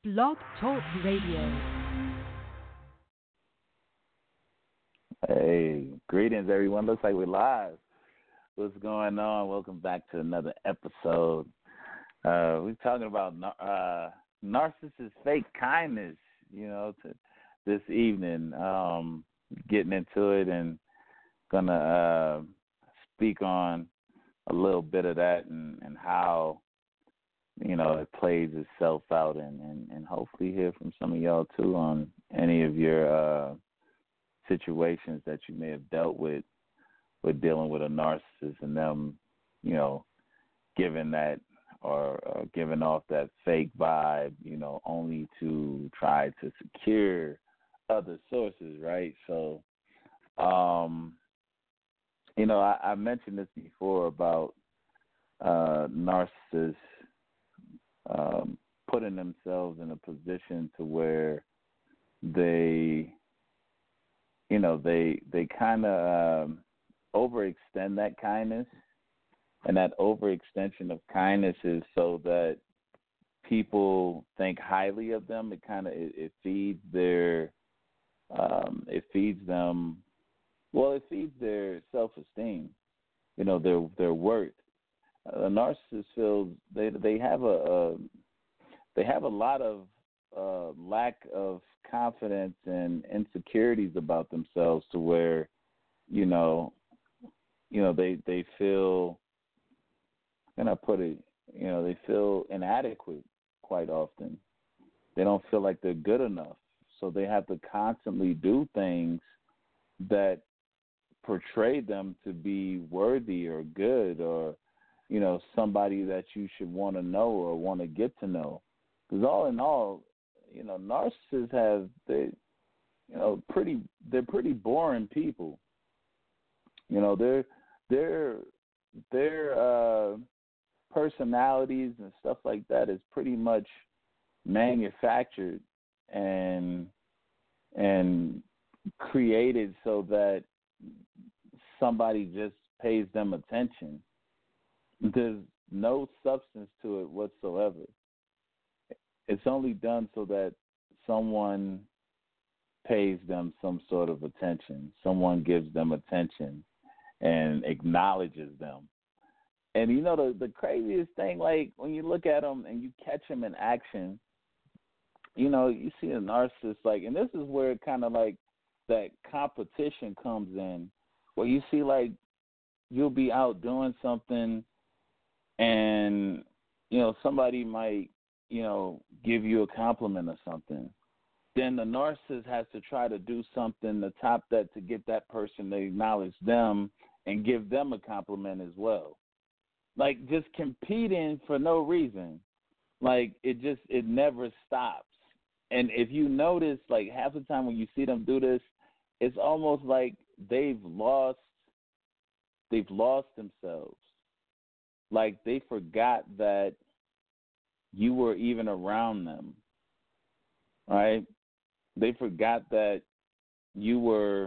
Blog Talk Radio. Hey, greetings, everyone. Looks like we're live. What's going on? Welcome back to another episode. We're talking about narcissist fake kindness, this evening. Getting into it and gonna speak on a little bit of that and how, it plays itself out and hopefully hear from some of y'all too on any of your situations that you may have dealt with dealing with a narcissist and them, giving that or giving off that fake vibe, only to try to secure other sources, right? So, I mentioned this before about narcissists putting themselves in a position to where they kind of overextend that kindness, and that overextension of kindness is so that people think highly of them. It feeds their self-esteem, their worth. A narcissist feels they have a lot of lack of confidence and insecurities about themselves, to where they feel, how can I put it, they feel inadequate quite often. They don't feel like they're good enough, so they have to constantly do things that portray them to be worthy or good, or somebody that you should want to know or want to get to know. Because all in all, narcissists they're pretty boring people. Their personalities and stuff like that is pretty much manufactured and created so that somebody just pays them attention. There's no substance to it whatsoever. It's only done so that someone pays them some sort of attention. Someone gives them attention and acknowledges them. And the craziest thing, like when you look at them and you catch them in action, you see a narcissist, like, and this is where kind of like that competition comes in, where you see like you'll be out doing something and, somebody might, give you a compliment or something. Then the narcissist has to try to do something to top that to get that person to acknowledge them and give them a compliment as well. Like, just competing for no reason. Like, it never stops. And if you notice, like, half the time when you see them do this, it's almost like they've lost themselves. Like, they forgot that you were even around them, right? They forgot that you were,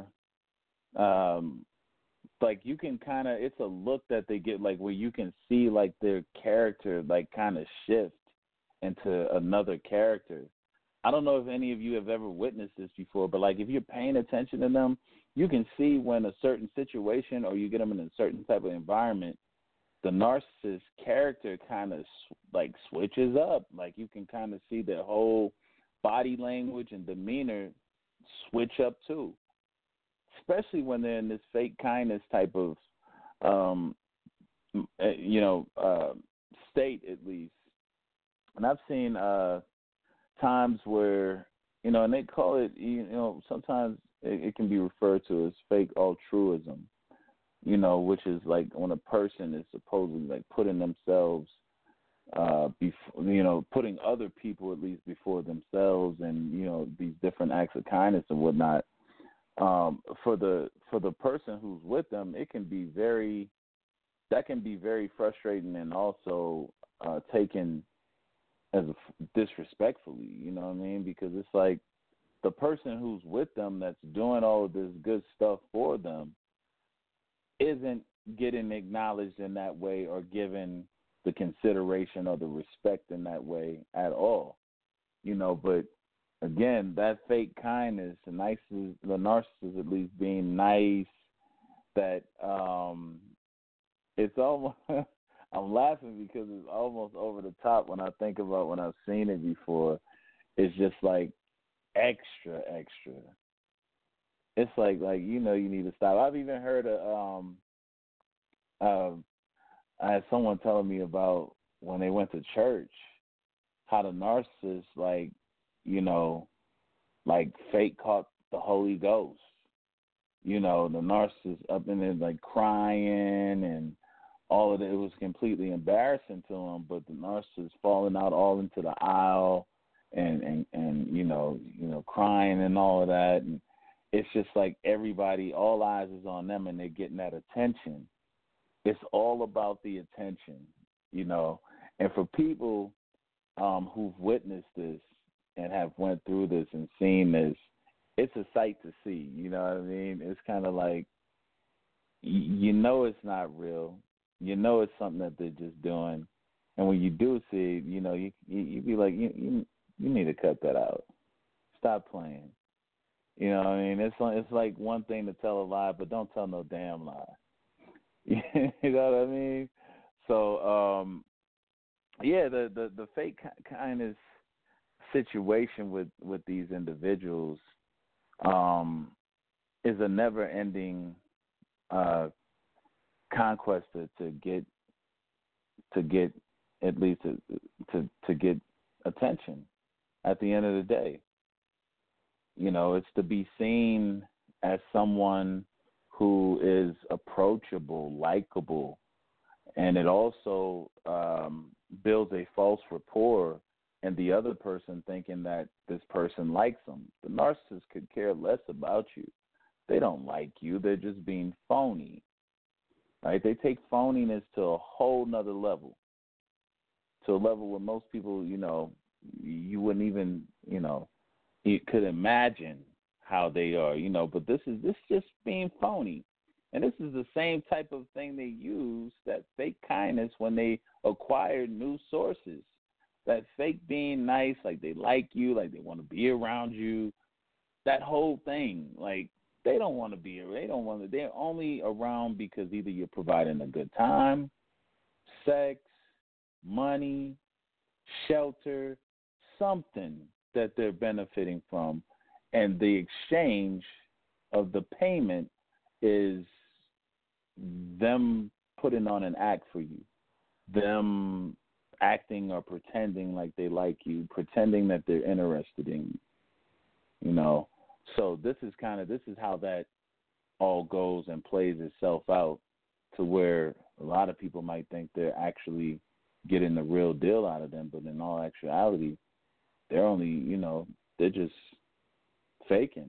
like, you can kind of, it's a look that they get, like, where you can see, like, their character, like, kind of shift into another character. I don't know if any of you have ever witnessed this before, but, like, if you're paying attention to them, you can see when a certain situation or you get them in a certain type of environment, the narcissist character kind of like switches up. Like, you can kind of see their whole body language and demeanor switch up too, especially when they're in this fake kindness type of, state, at least. And I've seen times where, and they call it, sometimes it can be referred to as fake altruism. Which is like when a person is supposedly like putting themselves, putting other people at least before themselves, and these different acts of kindness and whatnot. For the person who's with them, that can be very frustrating and also taken as disrespectfully. You know what I mean? Because it's like the person who's with them that's doing all of this good stuff for them isn't getting acknowledged in that way or given the consideration or the respect in that way at all. But again, that fake kindness, the narcissist at least being nice, that it's almost I'm laughing because it's almost over the top when I think about when I've seen it before. It's just like extra, extra. It's like you need to stop. I've even heard I had someone telling me about when they went to church, how the narcissist fake caught the Holy Ghost. The narcissist up in there like crying and all of it. It was completely embarrassing to him, but the narcissist falling out all into the aisle and crying and all of that. And it's just like everybody, all eyes is on them, and they're getting that attention. It's all about the attention, And for people who've witnessed this and have went through this and seen this, it's a sight to see. You know what I mean? It's kind of like, it's not real. It's something that they're just doing. And when you do see it, you be like, you need to cut that out. Stop playing. You know what I mean? It's like one thing to tell a lie, but don't tell no damn lie. You know what I mean? So, the fake kindness situation with these individuals is a never-ending conquest to get at least to get attention. At the end of the day, it's to be seen as someone who is approachable, likable, and it also builds a false rapport and the other person thinking that this person likes them. The narcissist could care less about you. They don't like you. They're just being phony, right? They take phoniness to a whole nother level, to a level where most people, you wouldn't even, you could imagine how they are, but this just being phony. And this is the same type of thing they use, that fake kindness, when they acquire new sources. That fake being nice, like they like you, like they want to be around you. That whole thing, like they don't want to be, they're only around because either you're providing a good time, sex, money, shelter, something that they're benefiting from. And the exchange of the payment is them putting on an act for you, them acting or pretending like they like you, pretending that they're interested in you, So this is how that all goes and plays itself out, to where a lot of people might think they're actually getting the real deal out of them, but in all actuality, they're only, they're just faking.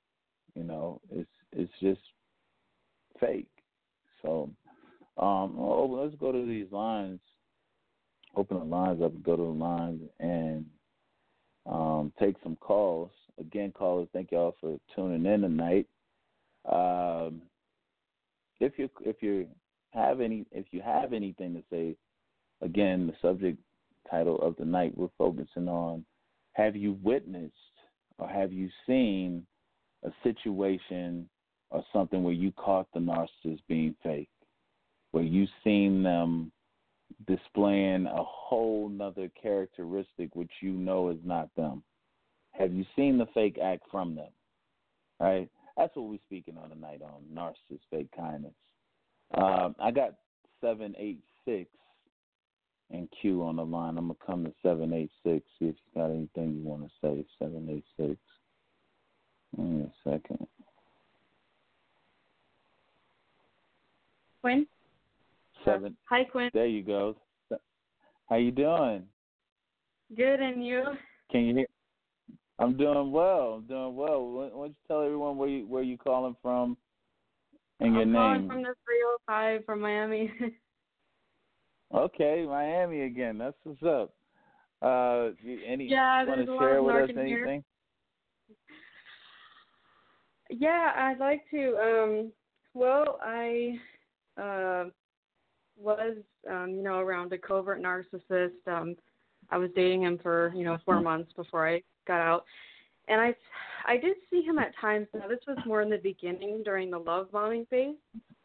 It's just fake. So, let's go to these lines. Open the lines up and go to the lines and take some calls. Again, callers, thank y'all for tuning in tonight. If you have anything to say, again, the subject title of the night we're focusing on: have you witnessed or have you seen a situation or something where you caught the narcissist being fake, where you seen them displaying a whole nother characteristic which is not them? Have you seen the fake act from them? Right? That's what we're speaking on tonight on narcissist fake kindness. I got 786 and Q on the line. I'm going to come to 786, see if you got anything you want to say. 786. Give me a second. Quinn? Seven. Hi, Quinn. There you go. How you doing? Good, and you? Can you hear? I'm doing well. Why don't you tell everyone where you calling from and your name? I'm calling from the 305 from Miami. Okay, Miami again. That's what's up. Want to share with us anything? Yeah, I'd like to. I was, around a covert narcissist. I was dating him for 4 months before I got out, and I did see him at times. Now this was more in the beginning during the love bombing phase.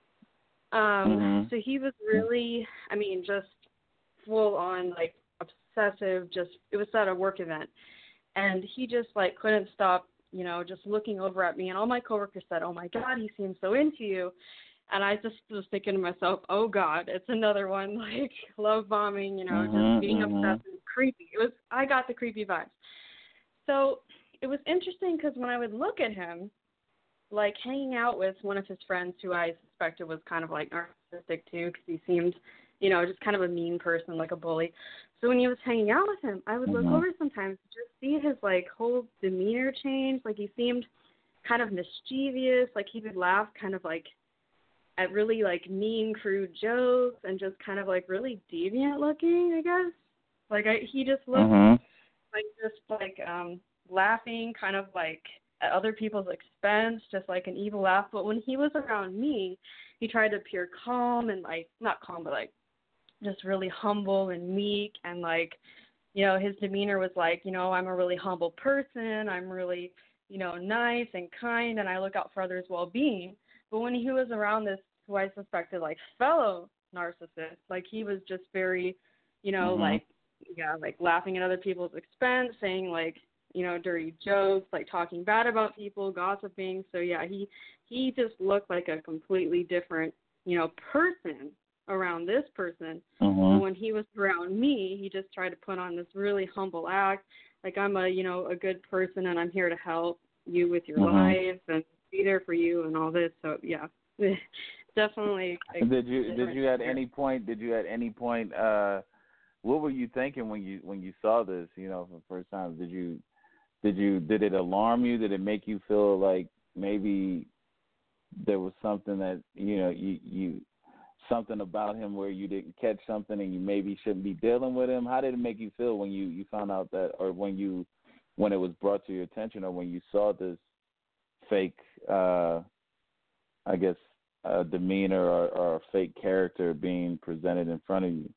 So he was really, I mean, just full on like obsessive. Just it was at a work event, and he just like couldn't stop, just looking over at me. And all my coworkers said, "Oh my God, he seems so into you." And I just was thinking to myself, "Oh God, it's another one like love bombing, just being obsessive, creepy." I got the creepy vibes. So it was interesting because when I would look at him, like hanging out with one of his friends who I suspected was kind of like narcissistic too, because he seemed, just kind of a mean person, like a bully. So when he was hanging out with him, I would look over sometimes to just see his like whole demeanor change. Like he seemed kind of mischievous, like he would laugh kind of like at really like mean, crude jokes, and just kind of like really deviant looking, I guess. Like he just looked like laughing kind of like at other people's expense, just like an evil laugh. But when he was around me, he tried to appear calm and like, not calm, but like just really humble and meek, and like, his demeanor was like, I'm a really humble person. I'm really, nice and kind, and I look out for others' well-being. But when he was around this, who I suspected like fellow narcissist, like he was just very, like laughing at other people's expense, saying like, dirty jokes, like talking bad about people, gossiping. So yeah, he just looked like a completely different, person around this person. But when he was around me, he just tried to put on this really humble act, like I'm a good person and I'm here to help you with your life and be there for you and all this. So yeah, definitely. Did you at any point what were you thinking when you saw this, for the first time? Did it alarm you? Did it make you feel like maybe there was something that, you something about him where you didn't catch something and you maybe shouldn't be dealing with him? How did it make you feel when you found out that, or when it was brought to your attention, or when you saw this fake, demeanor or a fake character being presented in front of you?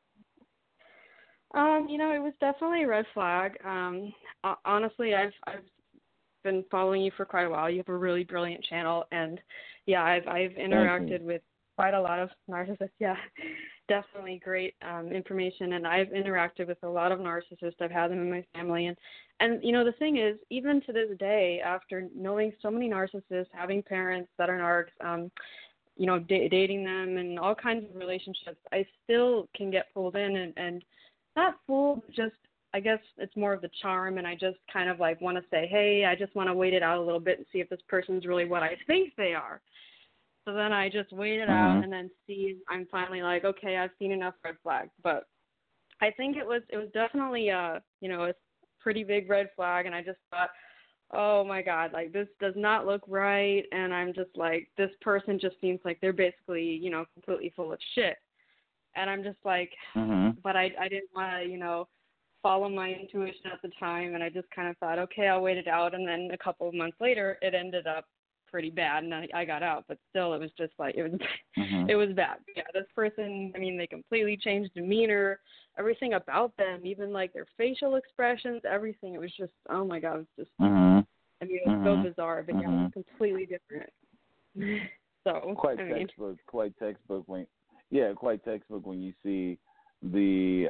It was definitely a red flag. Honestly, I've been following you for quite a while. You have a really brilliant channel, and yeah, I've interacted with quite a lot of narcissists. Yeah, definitely great information, and I've interacted with a lot of narcissists. I've had them in my family, and the thing is, even to this day, after knowing so many narcissists, having parents that are narcs, dating them and all kinds of relationships, I still can get pulled in and not fooled, just I guess it's more of the charm, and I just kind of like want to say, hey, I just want to wait it out a little bit and see if this person's really what I think they are. So then I just wait it out and then see. I'm finally like, okay, I've seen enough red flags. But I think it was definitely a pretty big red flag, and I just thought, oh my God, like this does not look right, and I'm just like, this person just seems like they're basically completely full of shit. And I'm just like, but I didn't want to, follow my intuition at the time. And I just kind of thought, okay, I'll wait it out. And then a couple of months later, it ended up pretty bad. And I got out. But still, it was just like, it was bad. Yeah, this person, I mean, they completely changed demeanor, everything about them, even like their facial expressions, everything. It was just, oh my God, it was just, I mean, it was so bizarre. But yeah, it was completely different. So, quite textbook when you see the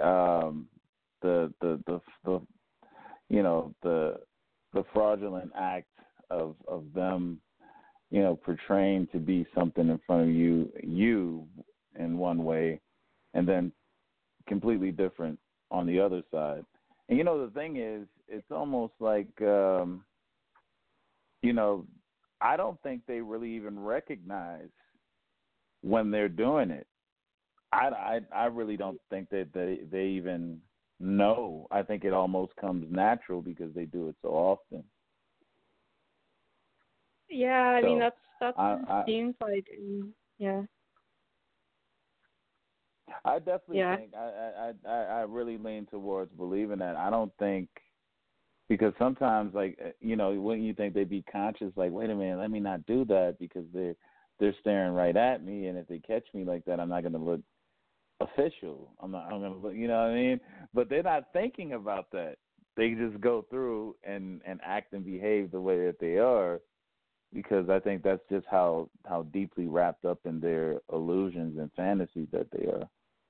fraudulent act of them, portraying to be something in front of you in one way, and then completely different on the other side. And the thing is, it's almost like I don't think they really even recognize when they're doing it. I really don't think that they even know. I think it almost comes natural because they do it so often. Yeah, I mean that's what it seems like. Yeah. I definitely think I really lean towards believing that. I don't think, because sometimes wouldn't you think they'd be conscious, like, wait a minute, let me not do that because they're staring right at me, and if they catch me like that, I'm not going to look official. I'm gonna, you know what I mean? But they're not thinking about that. They just go through and act and behave the way that they are, because I think that's just how deeply wrapped up in their illusions and fantasies that they are.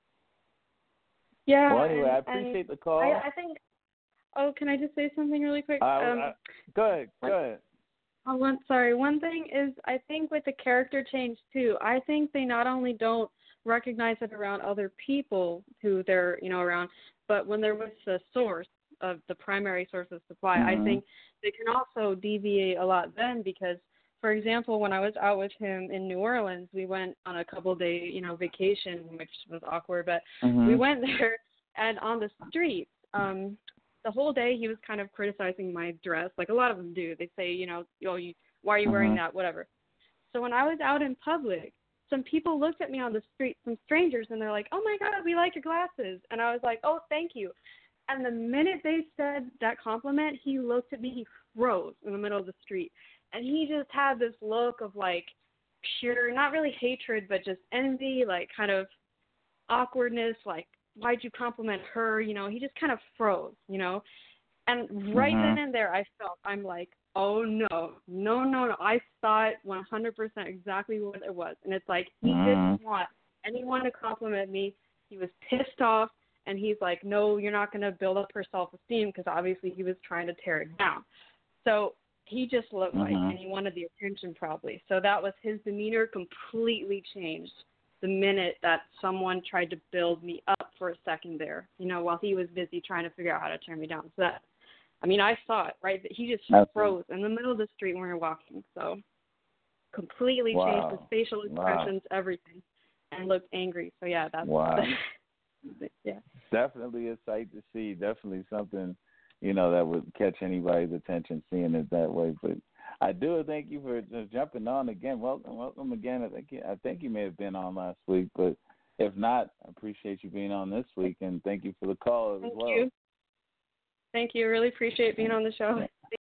Yeah. Well, anyway, I appreciate the call. I think. Oh, can I just say something really quick? Go ahead. Oh, one thing is, I think with the character change too, I think they not only don't recognize it around other people who they're, around, but when they're with the source of the primary source of supply, I think they can also deviate a lot then, because, for example, when I was out with him in New Orleans, we went on a couple-day, vacation, which was awkward, but we went there, and on the streets, the whole day he was kind of criticizing my dress, like a lot of them do. They say, why are you wearing that, whatever. So when I was out in public, some people looked at me on the street, some strangers, and they're like, oh, my God, we like your glasses. And I was like, oh, thank you. And the minute they said that compliment, he looked at me, he froze in the middle of the street. And he just had this look of, like, pure, not really hatred, but just envy, like, kind of awkwardness, like, why'd you compliment her? He just kind of froze, And right then and there, I'm like, oh, no. I saw it 100% exactly what it was. And it's like, he didn't want anyone to compliment me. He was pissed off. And he's like, no, you're not going to build up her self-esteem, because obviously he was trying to tear it down. So he just looked like, and he wanted the attention probably. So that was, his demeanor completely changed the minute that someone tried to build me up for a second there, while he was busy trying to figure out how to tear me down. So that, I saw it, right? He just froze in the middle of the street when we were walking. So completely changed his facial expressions, everything, and looked angry. So, yeah, that's yeah. Definitely a sight to see. Definitely something, that would catch anybody's attention, seeing it that way. But I do thank you for just jumping on again. Welcome again. I think you may have been on last week, but if not, I appreciate you being on this week, and thank you for the call as well. Thank you. Thank you. Really appreciate being on the show.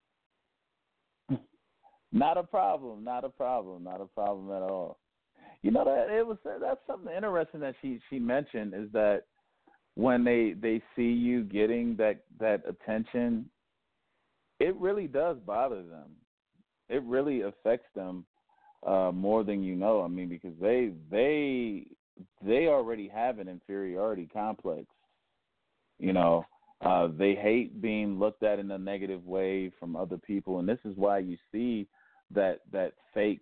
Not a problem. Not a problem at all. That's something interesting that she mentioned, is that when they see you getting that attention, it really does bother them. It really affects them more than you know. Because they already have an inferiority complex. They hate being looked at in a negative way from other people, and this is why you see that fake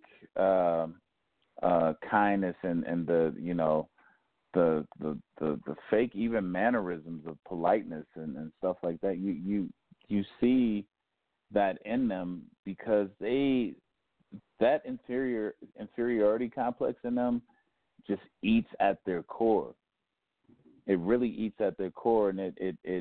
kindness and the fake even mannerisms of politeness and stuff like that. You see that in them, because that inferiority complex in them just eats at their core. It really eats at their core, and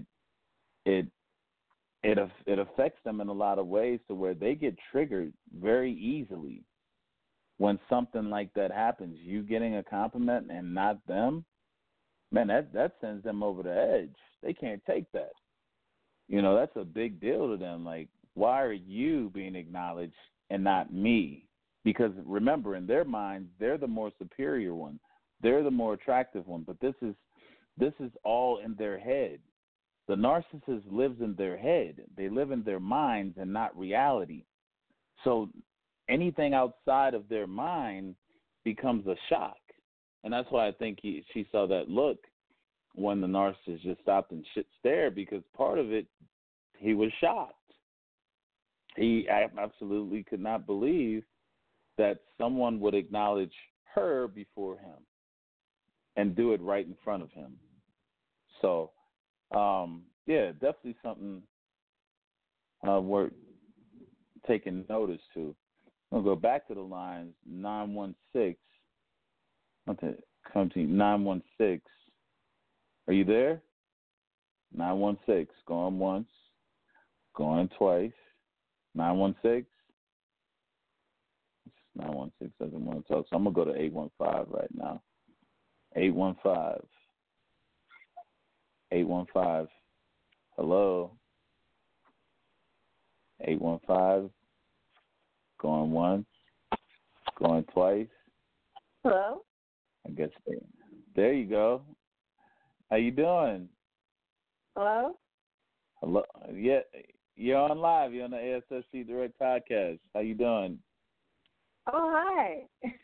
it affects them in a lot of ways, to where they get triggered very easily when something like that happens. You getting a compliment and not them, man, that sends them over the edge. They can't take that. That's a big deal to them. Like, why are you being acknowledged and not me? Because remember, in their minds, they're the more superior one. They're the more attractive one. But this is all in their head. The narcissist lives in their head. They live in their minds and not reality. So anything outside of their mind becomes a shock. And that's why I think she saw that look when the narcissist just stopped and stared, because part of it, he was shocked. He absolutely could not believe that someone would acknowledge her before him and do it right in front of him. So, definitely something worth taking notice to. I'll go back to the lines. 916. Okay, come to you. 916. Are you there? 916. Going once. Going twice. 916. 916 doesn't want to talk, so I'm going to go to 815 right now. 815. 815. Hello. 815. Going once. Going twice. Hello? I guess there you go. How you doing? Hello? Hello. Yeah, you're on live. You're on the ASSC Direct Podcast. How you doing? Oh, hi.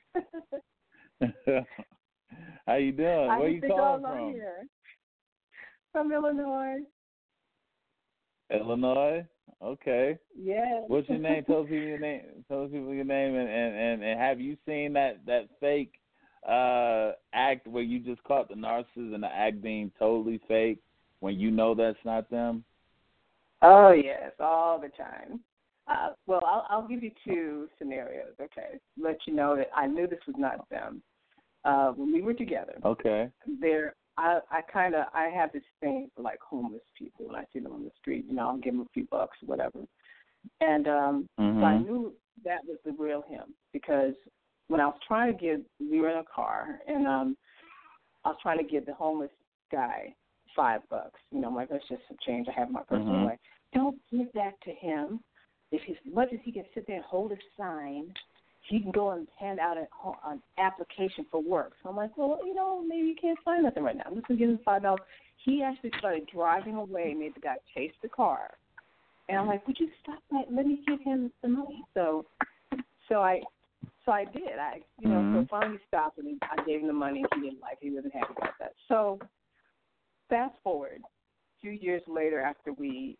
How you doing? Where you calling from? Here. From Illinois. Illinois? Okay. Yes. What's your name? Tell people your name. Tell people your name. And have you seen that fake act where you just caught the narcissist and the act being totally fake when you know that's not them? Oh, yes, all the time. Well, I'll give you two scenarios, okay? Let you know that I knew this was not them. When we were together, okay, I have this thing for like homeless people. When I see them on the street, I'll give them a few bucks, whatever. And so I knew that was the real him because when I was trying to we were in a car, and I was trying to give the homeless guy $5. I'm like, that's just some change I have in my purse. I'm like, don't give that to him. What if he can sit there and hold a sign? He can go and hand out an application for work. So I'm like, well, maybe you can't find nothing right now. I'm just going to give him $5. He actually started driving away, made the guy chase the car. And I'm like, would you stop that? Let me give him the money. So I did. So finally stopped, and I gave him the money. He didn't like it. He wasn't happy about that. So fast forward a few years later after we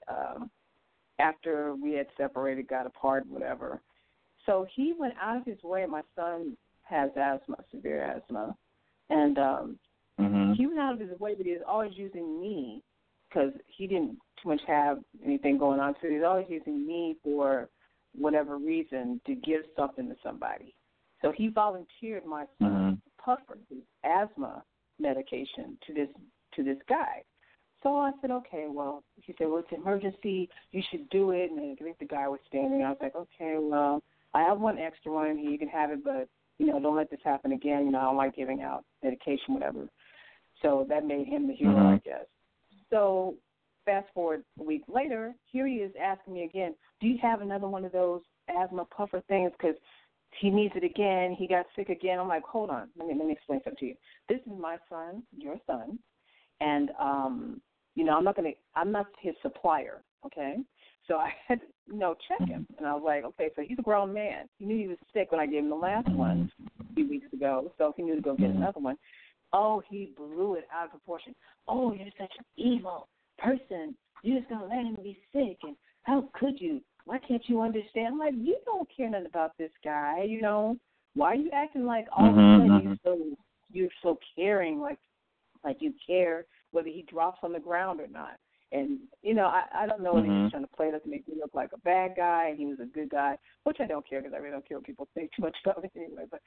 had separated, got apart, whatever. So he went out of his way. My son has asthma, severe asthma, and he went out of his way, but he was always using me because he didn't too much have anything going on. So he was always using me for whatever reason to give something to somebody. So he volunteered my son Puffer, his asthma medication, to this guy. So I said, okay, well, he said, well, it's an emergency. You should do it. And I think the guy was standing. I was like, okay, well, I have one extra one. You can have it, but, don't let this happen again. I don't like giving out medication, whatever. So that made him the hero, I guess. So fast forward a week later, here he is asking me again, do you have another one of those asthma puffer things? Because he needs it again. He got sick again. I'm like, hold on. Let me explain something to you. This is my son, your son, and I'm not his supplier, okay? So I had to, check him. And I was like, okay, so he's a grown man. He knew he was sick when I gave him the last one a few weeks ago, so he knew to go get another one. Oh, he blew it out of proportion. Oh, you're such an evil person. You're just going to let him be sick, and how could you? Why can't you understand? I'm like, you don't care nothing about this guy, Why are you acting like all of a sudden you're so caring, like you care whether he drops on the ground or not? And, I don't know if he was trying to play to make me look like a bad guy and he was a good guy, which I don't care because I really don't care what people think too much about me anyway. But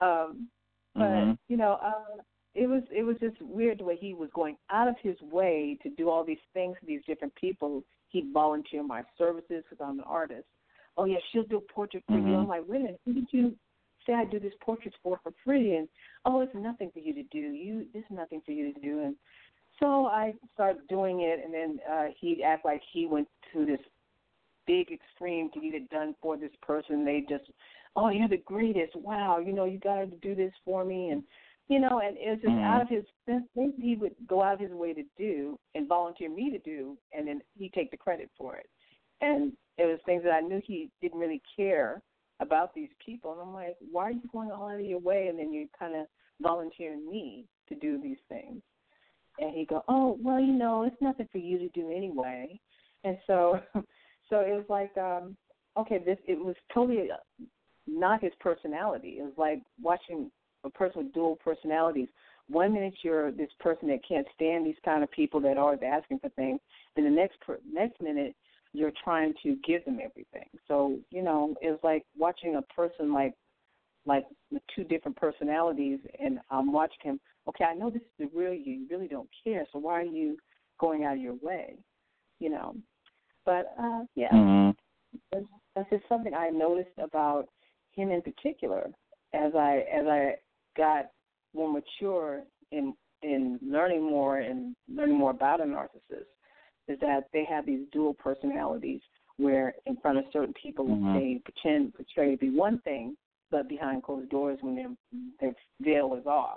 it was just weird the way he was going out of his way to do all these things to these different people. He'd volunteer my services because I'm an artist. Oh, yeah, she'll do a portrait for you. I'm like, wait a minute, who did you say I do this portrait for free? And, oh, it's nothing for you to do. It's nothing for you to do. And so I started doing it, and then he'd act like he went to this big extreme to get it done for this person. They just, oh, you're the greatest. Wow, you got to do this for me. And, and it was just out of his things he would go out of his way to do and volunteer me to do, and then he'd take the credit for it. And it was things that I knew he didn't really care about these people. And I'm like, why are you going all out of your way, and then you kind of volunteering me to do these things? And he'd go, oh, well, it's nothing for you to do anyway. And so it was like, it was totally not his personality. It was like watching a person with dual personalities. 1 minute you're this person that can't stand these kind of people that are always asking for things. Then the next minute you're trying to give them everything. So, it was like watching a person like with two different personalities, and I'm watching him. Okay, I know this is the real you. You really don't care, so why are you going out of your way? But that's just something I noticed about him in particular as I got more mature in learning more about a narcissist, is that they have these dual personalities where in front of certain people they portray to be one thing, but behind closed doors when their veil is off,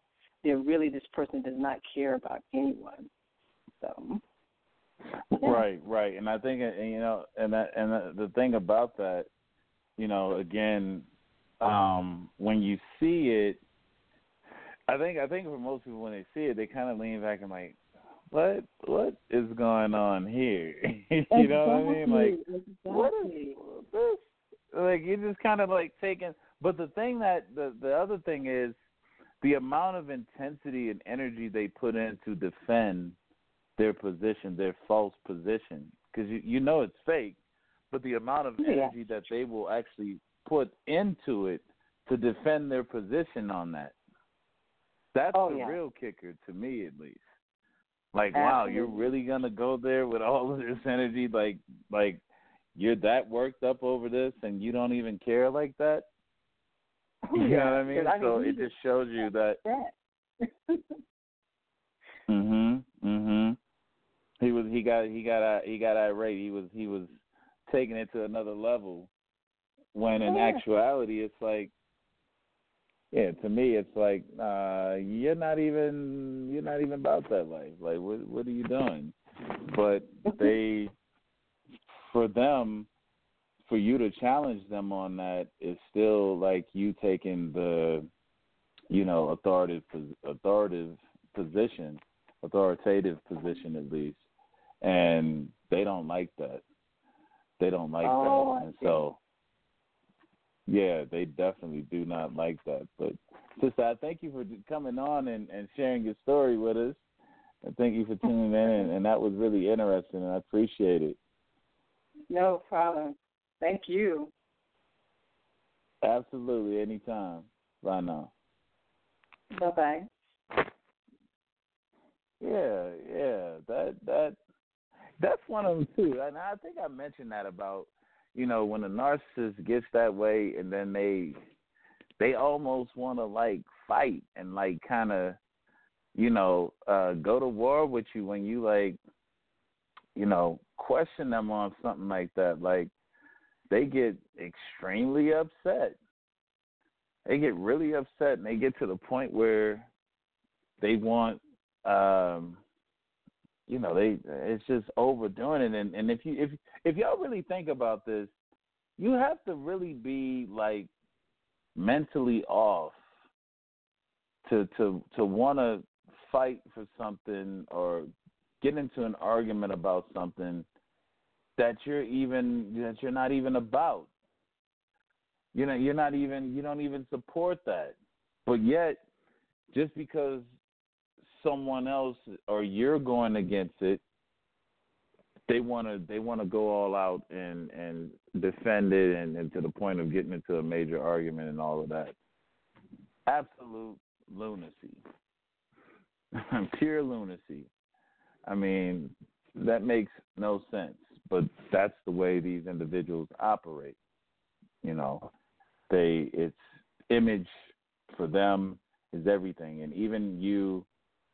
then really this person does not care about anyone. So. Yeah. Right, and I think, the thing about that, again, when you see it, I think for most people when they see it, they kind of lean back and like, what is going on here? You know what I mean? Like, what is this? Like, you're just kind of like taking. But the thing that the other thing is the amount of intensity and energy they put in to defend their position, their false position, because you know it's fake, but the amount of energy that they will actually put into it to defend their position on that's the real kicker to me, at least. Like, wow, you're really gonna go there with all of this energy, like you're that worked up over this, and you don't even care like that. You know what I mean? So it just shows you that. He got irate. He was taking it to another level. When in actuality, it's like, to me, it's like you're not even about that life. Like, what are you doing? But for you to challenge them on that is still like you taking the, authoritative position at least, and they don't like that. They don't like that, and so. Yeah, they definitely do not like that. But, sister, I thank you for coming on and sharing your story with us. And thank you for tuning in, and that was really interesting, and I appreciate it. No problem. Thank you. Absolutely, anytime. Bye now. Bye-bye. Yeah, that's one of them, too. And I think I mentioned that about, when a narcissist gets that way, and then they almost want to like fight and like kind of, go to war with you when you like, question them on something like that. Like, they get extremely upset. They get really upset, and they get to the point where they want, it's just overdoing it. And if y'all really think about this, you have to really be like mentally off to want to fight for something or get into an argument about something that you're not even about. You don't even support that. But yet, just because someone else or you're going against it, they want to go all out and defend it and to the point of getting into a major argument and all of that. Absolute lunacy. Pure lunacy. I mean, that makes no sense, but that's the way these individuals operate. It's image for them is everything, and even you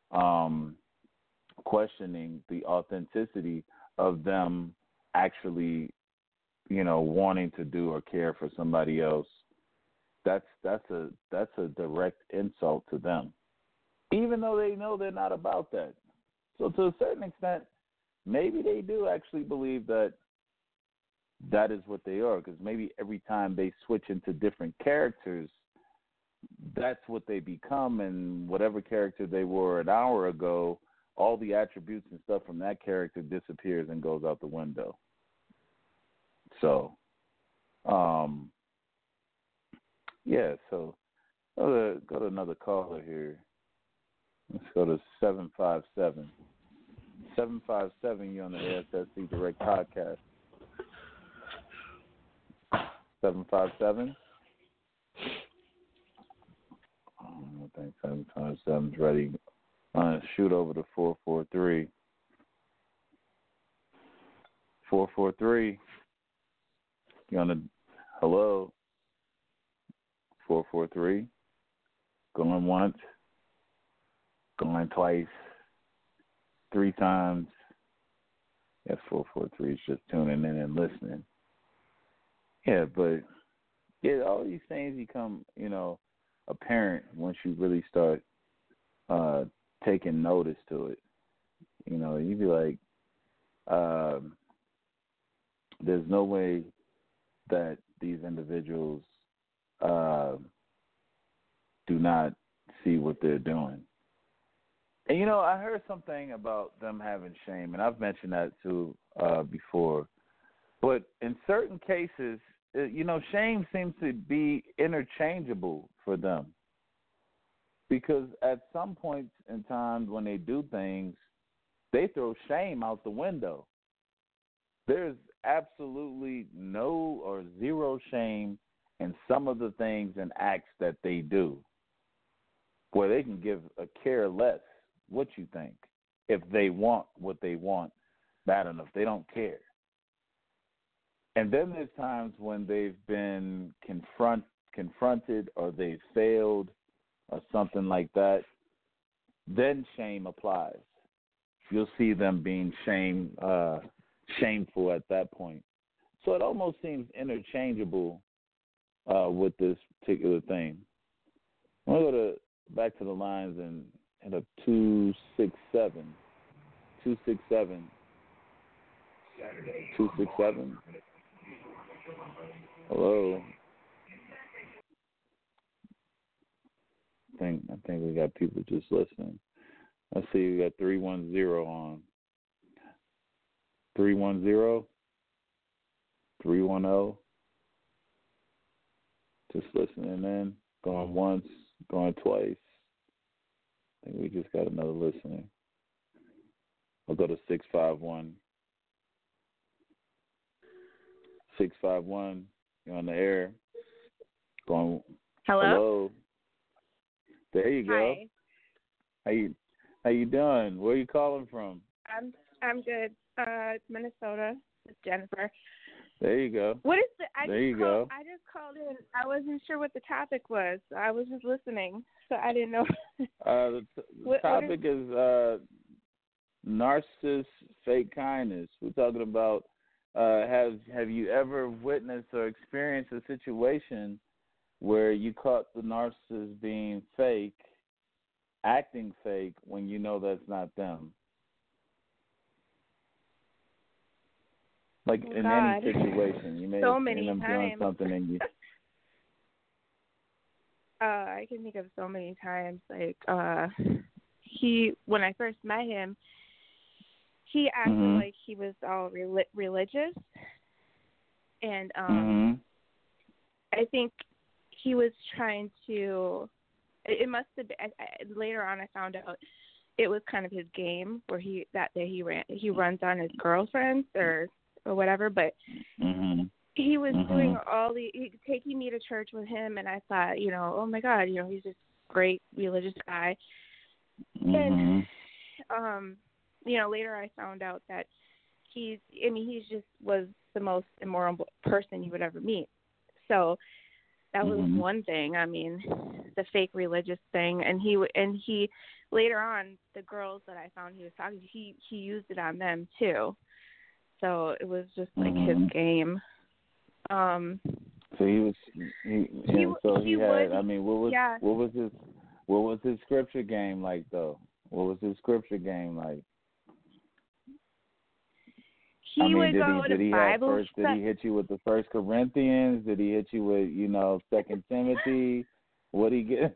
questioning the authenticity of them actually, wanting to do or care for somebody else, that's a direct insult to them, even though they know they're not about that. So to a certain extent, maybe they do actually believe that is what they are, because maybe every time they switch into different characters, that's what they become, and whatever character they were an hour ago, all the attributes and stuff from that character disappears and goes out the window. So, so go to another caller here. Let's go to 757. 757, you're on the ASSC Direct Podcast. 757. I think 757's ready. I'm going to shoot over to 443. 443. You're on the... Hello? 443. Going once. Going twice. 3 times. Yes, 443 is just tuning in and listening. Yeah, but all these things become, apparent once you really start taking notice to it. You know, you'd be like, there's no way that these individuals do not see what they're doing. And, you know, I heard something about them having shame, and I've mentioned that too before. But in certain cases, you know, shame seems to be interchangeable for them. Because at some points in time when they do things, they throw shame out the window. There's absolutely no or zero shame in some of the things and acts that they do, where they can give a care less what you think. If they want what they want bad enough, they don't care. And then there's times when they've been confronted or they've failed or something like that, then shame applies. You'll see them being shameful at that point. So it almost seems interchangeable with this particular thing. I'm going to go back to the lines and hit up 267. 267. 267. Hello. I think we got people just listening. Let's see, we got 310 on. 310? 310? Just listening in. Going once, going twice. I think we just got another listener. I'll go to 651. 651, you're on the air. Going. Hello. There you go. Hi. How you doing? Where are you calling from? I'm good. It's Minnesota. It's Jennifer. There you go. What is the? I just called in. I wasn't sure what the topic was. I was just listening, so I didn't know. The topic is narcissist fake kindness. We're talking about have you ever witnessed or experienced a situation where you caught the narcissist being fake, acting fake when you know that's not them? Like in any situation, you may so have many seen them times. doing something and you. I can think of so many times. Like when I first met him, he acted like he was all religious, and I think he was trying to. It must have been. Later on, I found out it was kind of his game where he runs on his girlfriends or whatever. But he was doing taking me to church with him, and I thought, oh my God, he's this great religious guy. And later I found out that he just was the most immoral person you would ever meet. So that was one thing. I mean, the fake religious thing, and he later on, the girls that I found he was talking to, he used it on them too. So it was just like his game. So he had. I mean, what was his scripture game like though? What was his scripture game like? Did he hit you with the 1 Corinthians? Did he hit you with 2 Timothy? What did he get?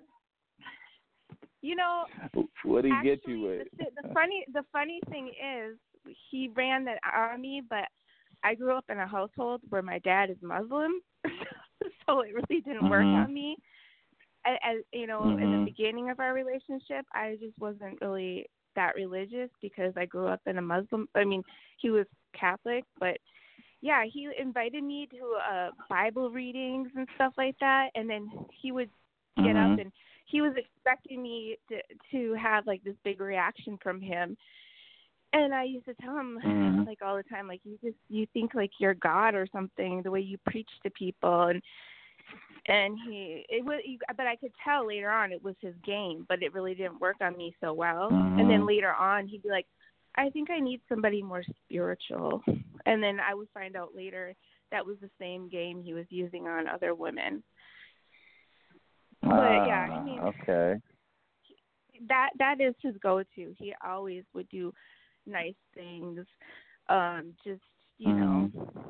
What did he get you with? The funny thing is, he ran that on me, but I grew up in a household where my dad is Muslim, so it really didn't work on me. In the beginning of our relationship, I just wasn't really that religious because I grew up in a Muslim. I mean, he was Catholic, but yeah, he invited me to Bible readings and stuff like that, and then he would get up and he was expecting me to have like this big reaction from him. And I used to tell him like all the time, like you think like you're God or something, the way you preach to people, but I could tell later on it was his game, but it really didn't work on me so well. And then later on he'd be like, I think I need somebody more spiritual. And then I would find out later that was the same game he was using on other women. But yeah, I mean, okay. that is his go-to. He always would do nice things. Just know,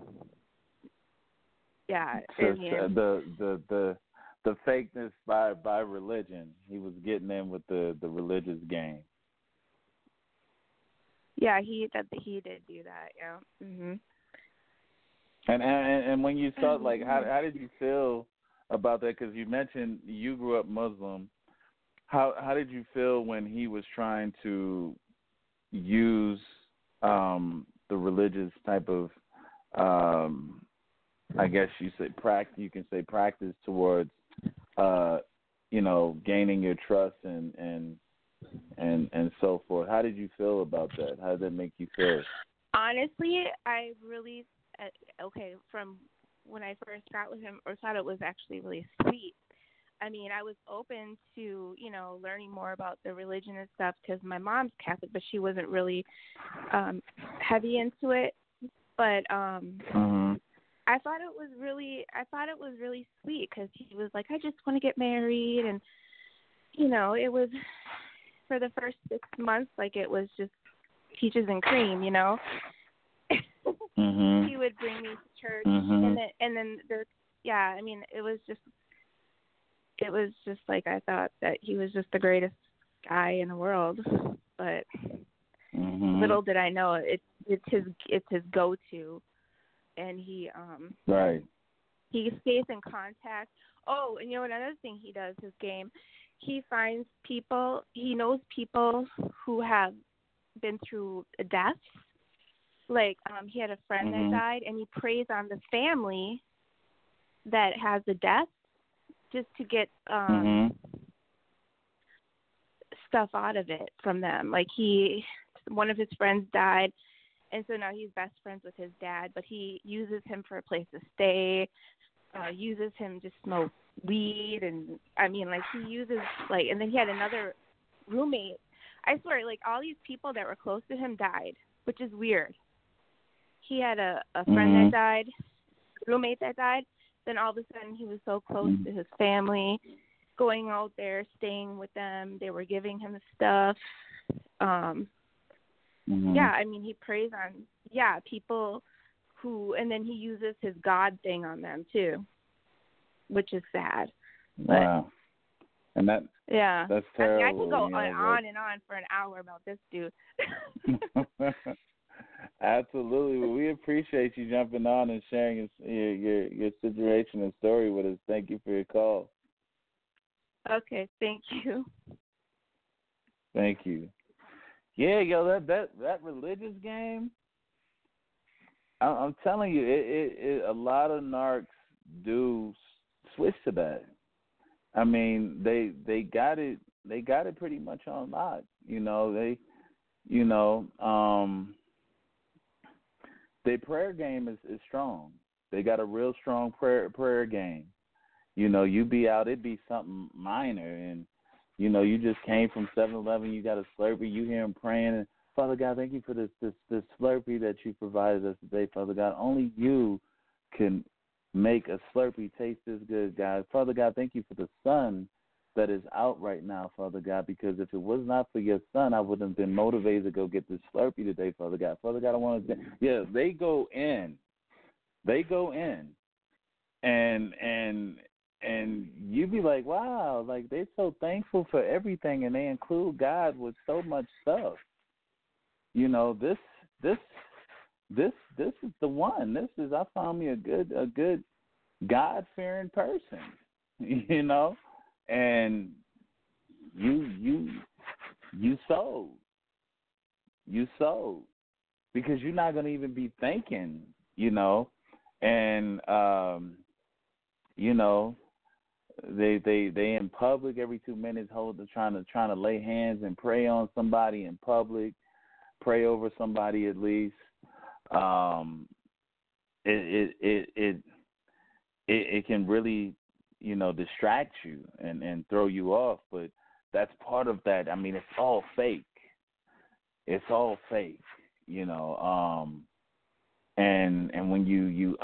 yeah. So the fakeness by religion. He was getting in with the religious game. Yeah, he did do that. Yeah. Mhm. And when you saw, like, how did you feel about that? Because you mentioned you grew up Muslim. How did you feel when he was trying to use the religious type of, I guess you can say practice towards, gaining your trust and so forth. How did you feel about that? How did that make you feel? Honestly, I really from when I first got with him, or thought it was actually really sweet. I mean, I was open to, learning more about the religion and stuff because my mom's Catholic, but she wasn't really heavy into it. But I thought it was really sweet because he was like, I just want to get married, and it was for the first 6 months like it was just peaches and cream, He would bring me to church, and then I mean, it was just like I thought that he was just the greatest guy in the world, but little did I know it's his go-to, and he he stays in contact. Oh, and another thing he does, his game, he finds people, he knows people who have been through deaths. Like, he had a friend that died, and he preys on the family that has the death just to get stuff out of it from them. Like, one of his friends died, and so now he's best friends with his dad, but he uses him for a place to stay, uses him to smoke weed, and I mean, like, he uses, like, and then he had another roommate. I swear, like, all these people that were close to him died, which is weird. He had a friend that died, a roommate that died. Then all of a sudden he was so close to his family, going out there, staying with them. They were giving him stuff. Yeah, I mean, he preys on, people who, and then he uses his God thing on them too, which is sad. Wow. And that's terrible. I can go on and on for an hour about this dude. Absolutely. Well, we appreciate you jumping on and sharing your situation and story with us. Thank you for your call. Okay, thank you. Thank you. Yeah, that religious game, I'm telling you, it a lot of narcs do switch to that. I mean, they got it pretty much on lock. Their prayer game is strong. They got a real strong prayer game. You be out, it'd be something minor, and you just came from 7-Eleven, you got a Slurpee, you hear them praying, and Father God, thank you for this Slurpee that you provided us today, Father God. Only you can make a Slurpee taste this good, God. Father God, thank you for the sun that is out right now, Father God, because if it was not for your son, I wouldn't have been motivated to go get this Slurpee today, Father God. Father God, I want to they go in. And you be like, wow, like they're so thankful for everything, and they include God with so much stuff. This is the one. I found me a good God-fearing person, and you sold because you're not going to even be thinking, and they in public every 2 minutes trying to lay hands and pray on somebody in public, pray over somebody at least. It can really distract you and throw you off, but that's part of that. I mean, it's all fake. And when you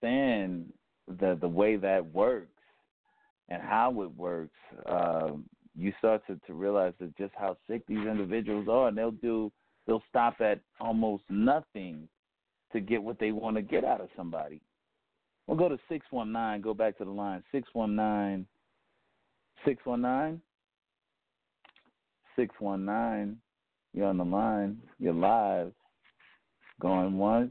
understand the way that works and how it works, you start to realize that just how sick these individuals are, and they'll stop at almost nothing to get what they want to get out of somebody. We'll go to 619, go back to the line. 619, 619, 619, you're on the line, you're live, going once,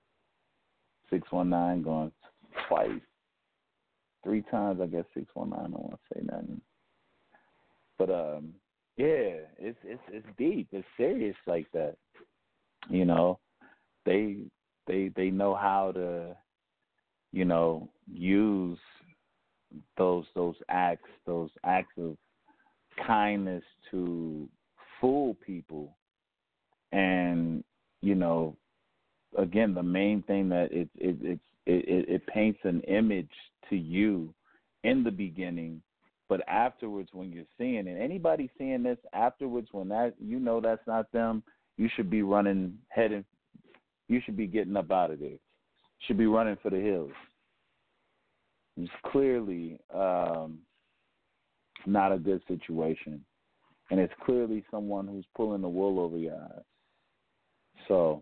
619, going twice, 3 times, I guess 619, I don't want to say nothing. But, yeah, it's deep, it's serious like that. You know, they know how to, you know, use those acts of kindness to fool people. And, you know, again, the main thing that it paints an image to you in the beginning, but afterwards when you're seeing it, anybody seeing this afterwards, when that, you know, that's not them, you should be running you should be getting up out of there. You should be running for the hills. It's clearly not a good situation. And it's clearly someone who's pulling the wool over your eyes. So,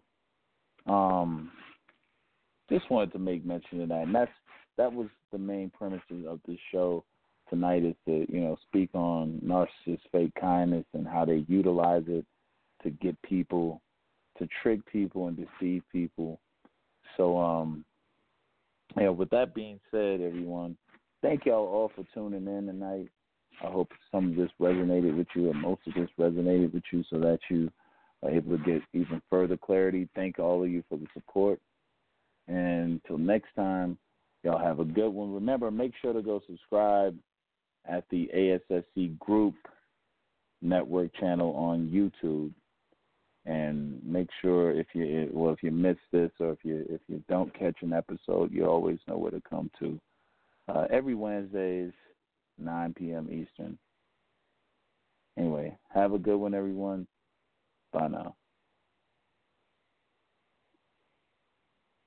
just wanted to make mention of that. And that was the main premise of this show tonight, is to, you know, speak on narcissist fake kindness and how they utilize it to get people, to trick people and deceive people. So, yeah, with that being said, everyone, thank y'all all for tuning in tonight. I hope some of this resonated with you, or most of this resonated with you, so that you are able to get even further clarity. Thank all of you for the support. And until next time, y'all have a good one. Remember, make sure to go subscribe at the ASSC Group Network channel on YouTube. And make sure if you miss this, or if you don't catch an episode, you always know where to come to. Every Wednesdays, 9 p.m. Eastern. Anyway, have a good one, everyone. Bye now.